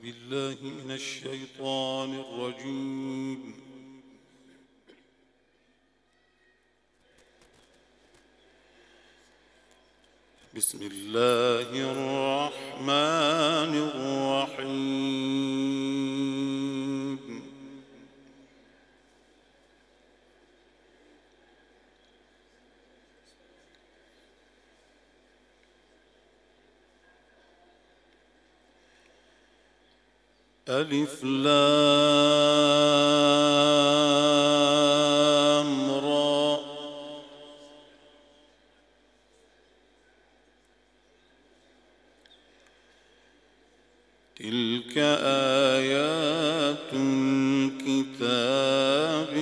بالله من الشيطان الرجيم. بسم الله الرحمن الرحيم. ألف لام را تلك آيات الكتاب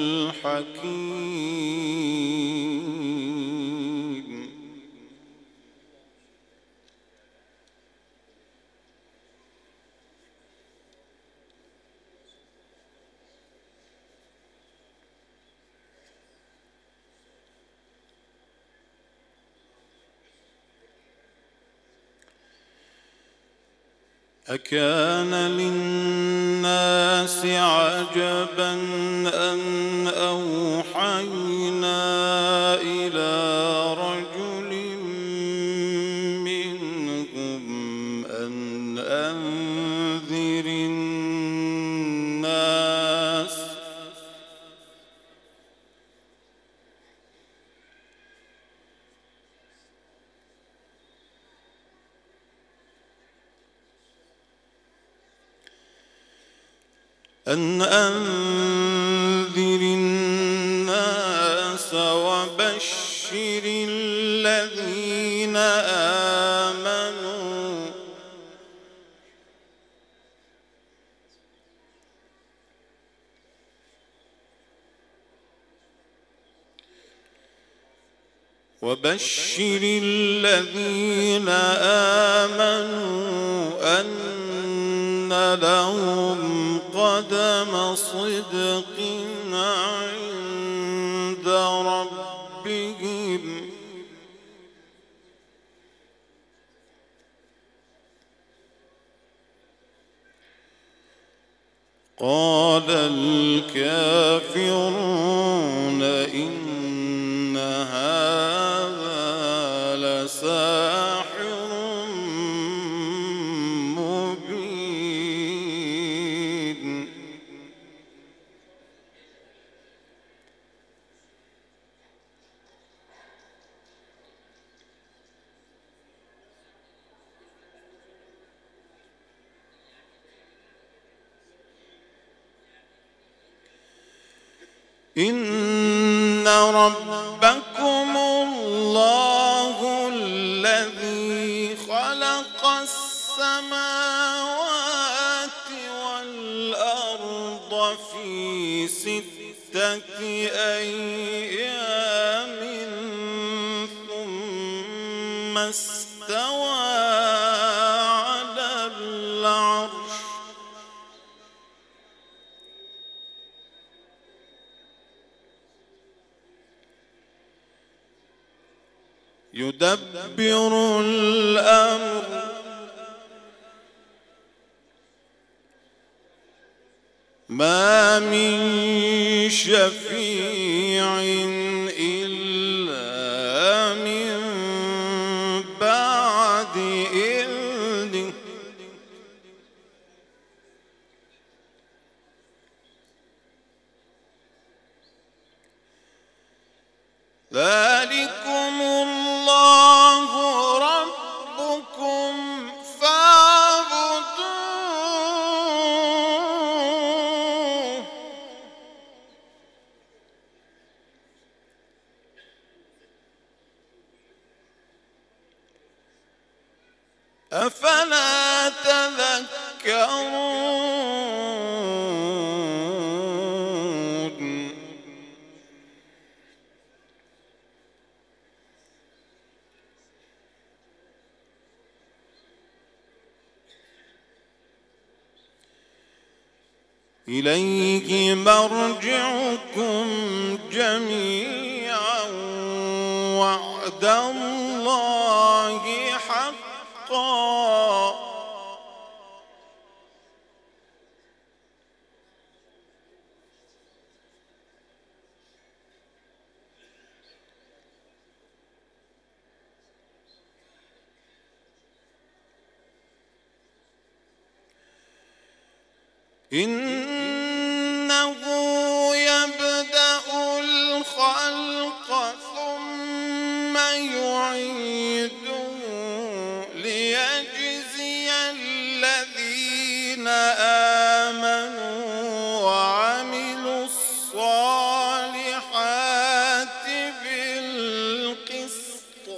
الحكيم. أكان للناس عجبا أن أوحينا إلى رجل منهم أن أنذر الناس وبشر الذين آمنوا أن لهم قدم صدق عند ربهم. قال الكافرون إن هذا لساحر مبين. إن ربكم الله الذي خلق السماوات والأرض في 6 أيام ثم استوى على العرش يدبر الأمر ما من شفيع إلا من بعد إذنه ذلكم الله ربكم فاعبدوه أفلا تذكرون. إليه مرجعكم جميعا وعد الله حقا إنه يبدأ الخلق ثم يعيده ليجزي الذين آمنوا وعملوا الصالحات بالقسط.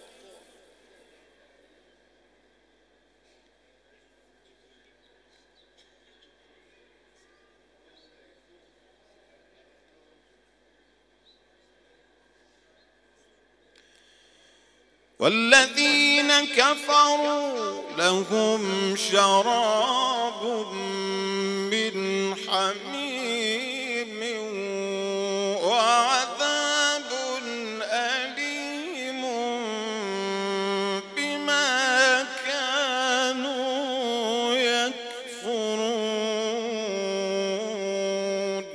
والذين كفروا لهم شراب من حميم وعذاب أليم بما كانوا يكفرون.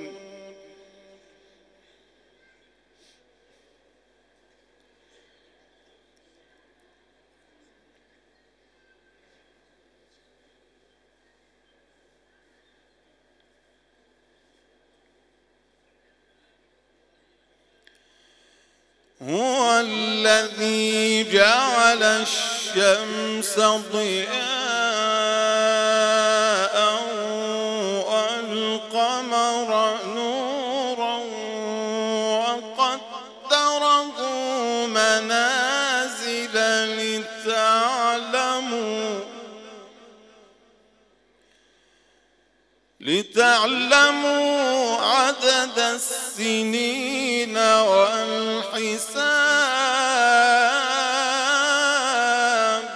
هو الذي جعل الشمس ضياء والقمر نورا وقدره منازل لتعلموا عدد السنين والحساب.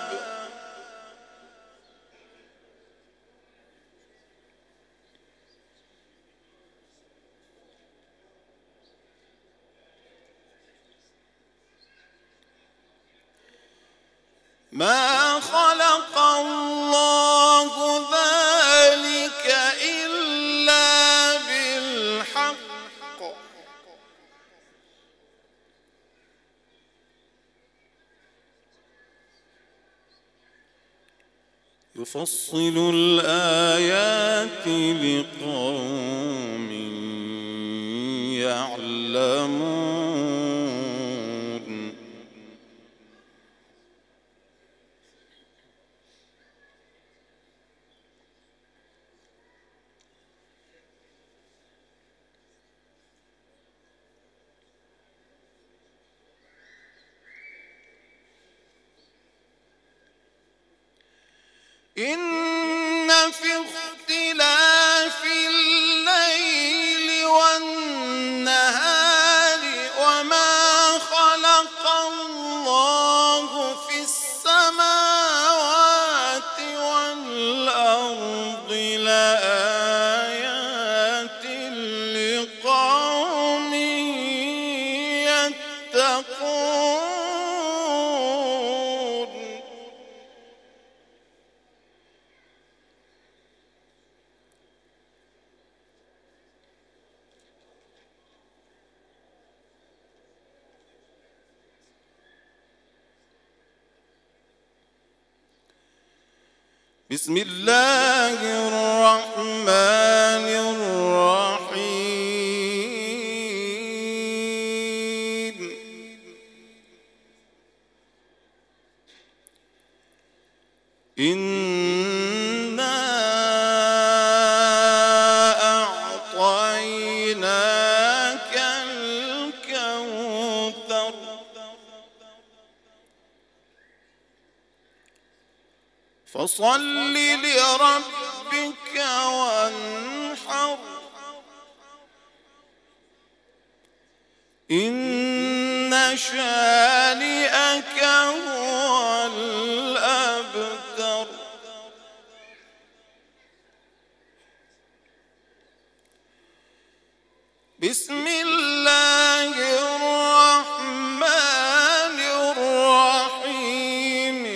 ما خلق الله ذلك إلا بالحق يفصل الآيات لقوم يعلمون. إن في اختلاف الليل والنهار وما خلق الله في السماوات والأرض لآيات لقوم يتقون. بسم الله الرحمن الرحيم. إنا أعطيناك الكوثر فصل لربك وانحر إن شانئك هو الأبتر. بسم الله الرحمن الرحيم.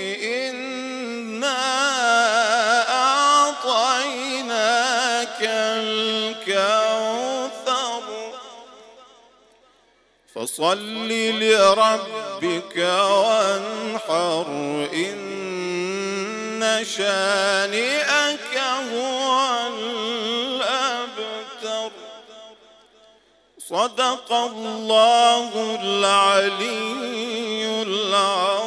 الكوثر فصل لربك وانحر إن شانئك هو صدق الله العلي العظيم.